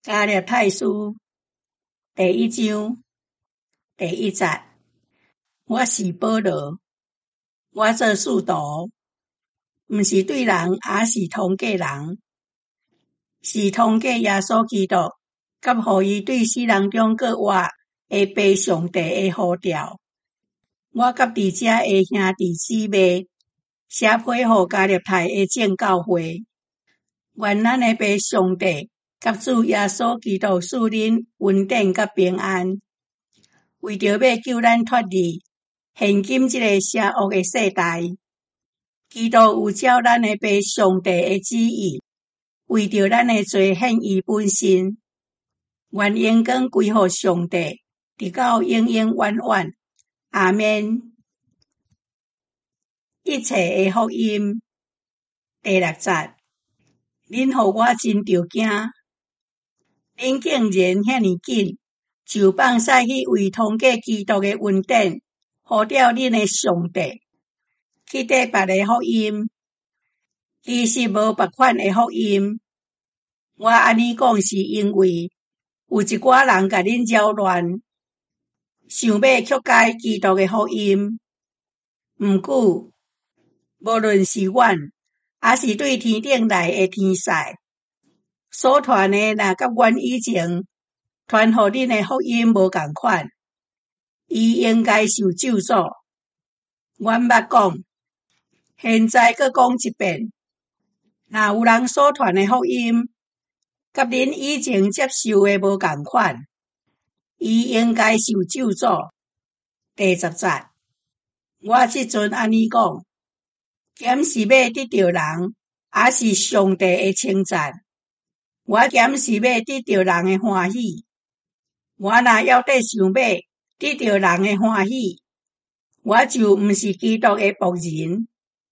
加勒泰书第1章第1节，我是保罗，我做使徒，毋是对人，也是通过人，是通过耶稣基督，甲予伊对死人中搁活的爸上帝的呼召。我甲伫遮的兄弟姊妹写批予加勒泰的众教会，愿咱的爸上帝甲主耶稣基督赐恁恩典甲平安，为着要救咱脱离现今这个邪恶的世代。基督有照咱的爸上帝的旨意，为着咱的罪献伊本身，愿荣光归予上帝，直到永永远远。阿们。一切的福音第6节，恁予我真着惊，恁竟然遐尼紧就放肆去为通过基督的恩典，呼召恁的上帝去缀别的福音。其实无别款的福音。我安尼讲是因为有一寡人甲恁扰乱，想要曲解基督的福音。毋过，无论是阮，还是对天顶来的天使所传的，若甲阮以前传予恁的福音无共款，伊应该受咒诅。阮捌讲，现在搁讲一遍，若有人所传的福音，甲恁以前接受的无共款，伊应该受咒诅。第10节，我即阵安尼讲，咸是要得着人，还是上帝的称赞？我咸是要得着人的欢喜。我若要得想要得着人的欢喜，我就毋是基督的仆人。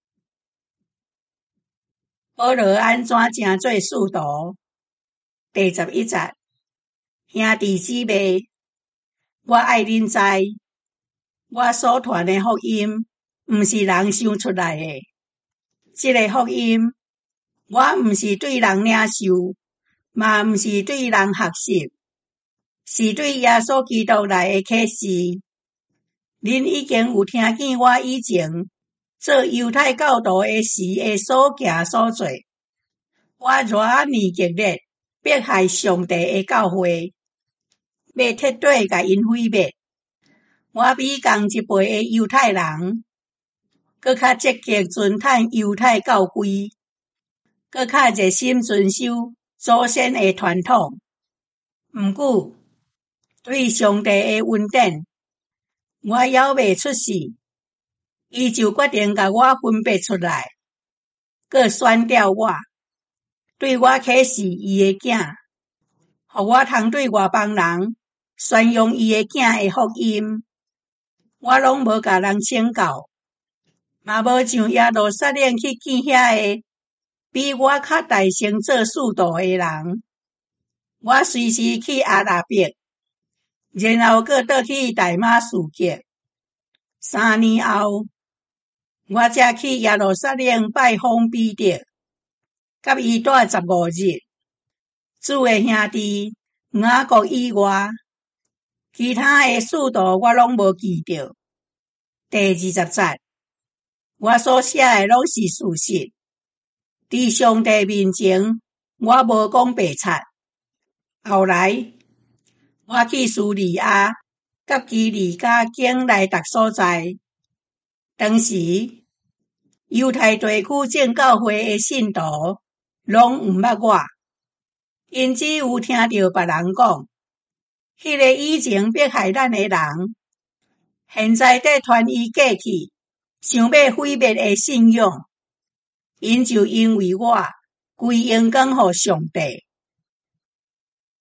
保罗安怎正做使徒？第11节，兄弟姊妹，我爱恁知，我所传的福音，毋是人想出来的。这个福音，我毋是对人领受，嘛毋是对人学习，是对耶稣基督来的启示。恁已经有听见我以前做犹太教徒的时的所行所做，我偌尔激烈迫害上帝的教会，要彻底甲因毁灭。我比同一辈的犹太人搁较积极遵趁犹太教规，搁较热心遵守祖先的传统。毋过，对上帝的恩典，我还未出世，伊就决定甲我分别出来，搁选调我，对我启示伊的囝，互我通对外邦人宣扬伊的囝的福音。我拢无甲人请教，嘛无像耶路撒冷去见遐个比我较大声做使徒的人。我随时去阿拉伯，然后搁倒去大马士革。3年后，我才去耶路撒冷拜访彼得，甲伊住15日。主的兄弟雅各以外，其他的使徒我拢无记着。第20节，我所写的拢是事实。伫上帝面前，我无讲白贼。后来，我去叙利亚甲基利家境内逐所在，当时犹太地区正教会的信徒拢毋捌我，因只有听到别人讲，迄个以前迫害咱的人，现在在传伊过去，想要毁灭的信仰，因就因为我归荣光予上帝。